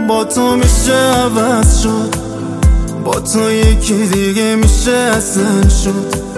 با تو میشه عوض شد، با تو یکی دیگه میشه اصلا شد،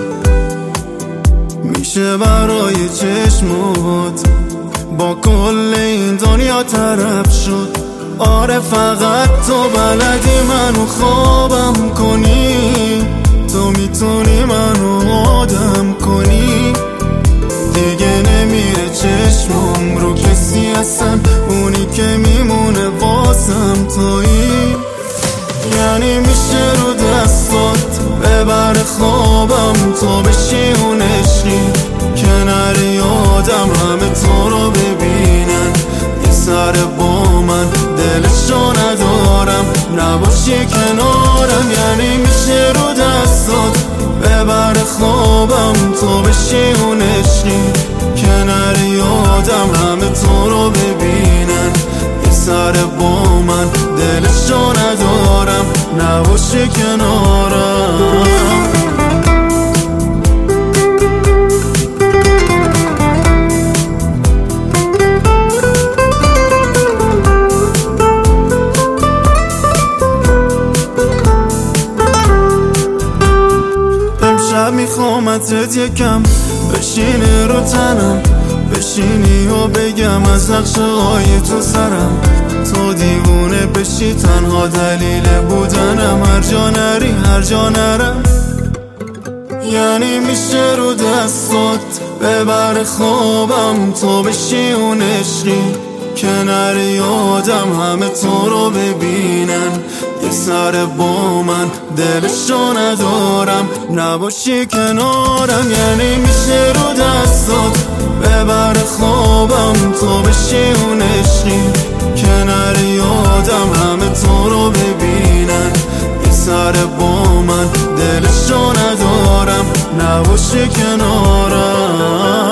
میشه برای چشمات با کل این دنیا طرف شد. آره فقط تو بلدی منو خوابم کنی، تو میتونی منو آدم کنی، دیگه نمیره چشمم رو کسی اصلا، اونی که میمونه واسم تویی. یعنی میشه رو دستات ببر خوابم، تو بشی اون عشقی کنار یادم، همه تو رو ببینن یه سر با من، دلشو ندارم نباشی کنارم. یعنی میشه رو دستات ببر خوابم، تو بشی اون عشقی کنار یادم، همه تو رو ببینن یه سر با من، دلشو ندارم نباشی کنارم. امشب میخوامت یکم بشینی رو تنم، بشینی و بگم از نقشه‌های تو سرم، تو دیوونه بشی تنها دلیل بودنم، هر جا نری هر جا نرم. یعنی میشه رو دستات ببر خوابم، تو بشی اون عشقی کنار یادم، همه تو رو ببینن یه سر با من، دلشو ندارم نباشی کنارم. یعنی میشه رو دستات ببر خوابم، تو بشی اون عشقی کنار یادم، همه تو رو ببینن یه سر با من، دلشو ندارم نباشی کنارم.